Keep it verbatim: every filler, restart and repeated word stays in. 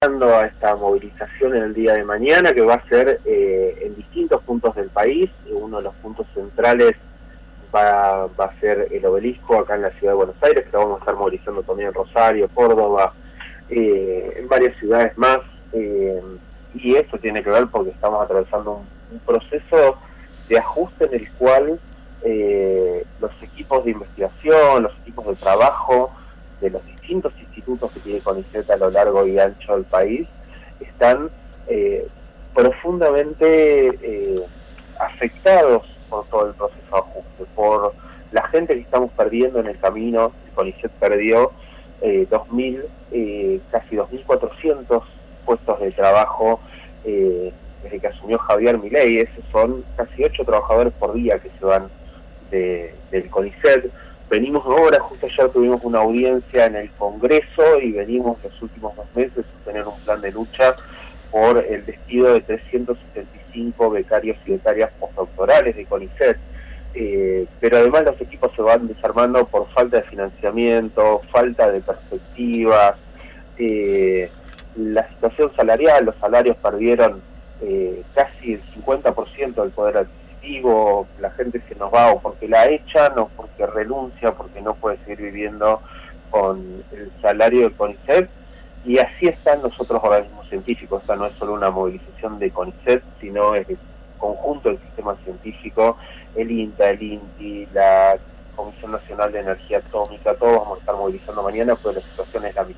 organizando a esta movilización en el día de mañana, que va a ser eh, en distintos puntos del país. Uno de los puntos centrales va, va a ser el Obelisco, acá en la ciudad de Buenos Aires, pero vamos a estar movilizando también en Rosario, Córdoba, eh, en varias ciudades más. Eh, y esto tiene que ver porque estamos atravesando un, un proceso de ajuste en el cual eh, los equipos de investigación, los equipos de trabajo de los distintos institutos que tiene CONICET a lo largo y ancho del país están eh, profundamente eh, afectados por todo el proceso de ajuste, por la gente que estamos perdiendo en el camino. El CONICET perdió eh, dos mil, eh, casi dos mil cuatrocientos puestos de trabajo eh, desde que asumió Javier Milei. Esos son casi ocho trabajadores por día que se van de, del CONICET. Venimos ahora, justo ayer tuvimos una audiencia en el Congreso y venimos los últimos dos meses a tener un plan de lucha por el despido de trescientos setenta y cinco becarios y becarias postdoctorales de CONICET. Eh, pero además los equipos se van desarmando por falta de financiamiento, falta de perspectivas, eh, la situación salarial, los salarios perdieron eh, casi el cincuenta por ciento del poder adquisitivo. La gente se nos va o porque la echan o porque renuncia, porque no puede seguir viviendo con el salario de CONICET. Y así están los otros organismos científicos. Esta no es solo una movilización de CONICET, sino es el conjunto del sistema científico, el INTA, el INTI, la Comisión Nacional de Energía Atómica. Todos vamos a estar movilizando mañana, porque la situación es la misma.